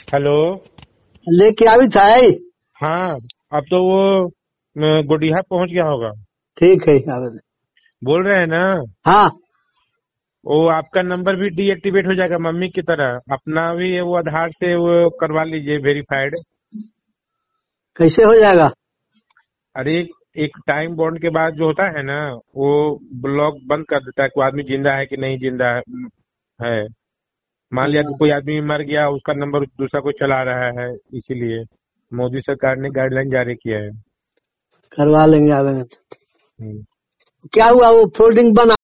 Hello. लेके आवी था। हाँ, अब तो वो गोडिया पहुंच गया होगा। ठीक है आवे। बोल रहे हैं ना। हाँ, वो आपका नंबर भी डीएक्टिवेट हो जाएगा मम्मी की तरह। अपना भी वो आधार से वो करवा लीजिए वेरीफाइड। कैसे हो जाएगा? अरे एक टाइम बॉन्ड के बाद जो होता है ना, वो ब्लॉक बंद कर देता है कि वो आदमी जिंदा है कि नहीं जिंदा है। मान लिया कि कोई आदमी मर गया, उसका नंबर दूसरा कोई चला रहा है, इसीलिए मोदी सरकार ने गाइडलाइन जारी किया है। करवा लेंगे आवेंगे तो। हम्म। क्या हुआ वो फोल्डिंग बना